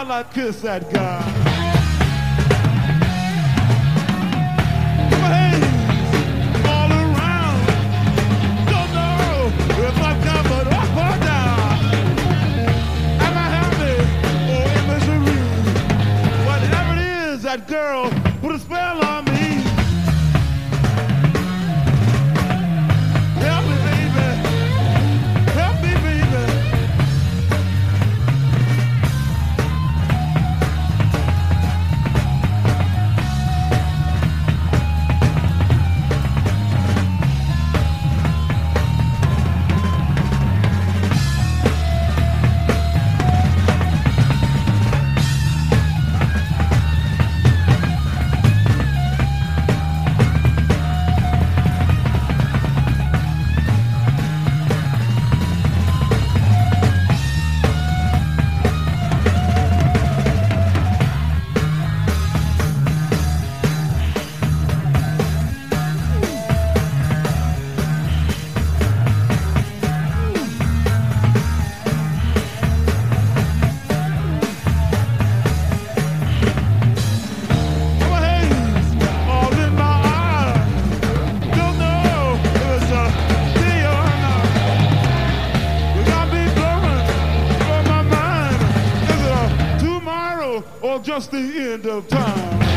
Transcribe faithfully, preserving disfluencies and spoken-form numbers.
I'd like to kiss that guy. Hey, all around. Don't know if I'm coming up or down. Am I happy or in misery? Whatever it is, that girl put a spell on me. Help me, baby. Help me, baby. Or just the end of time.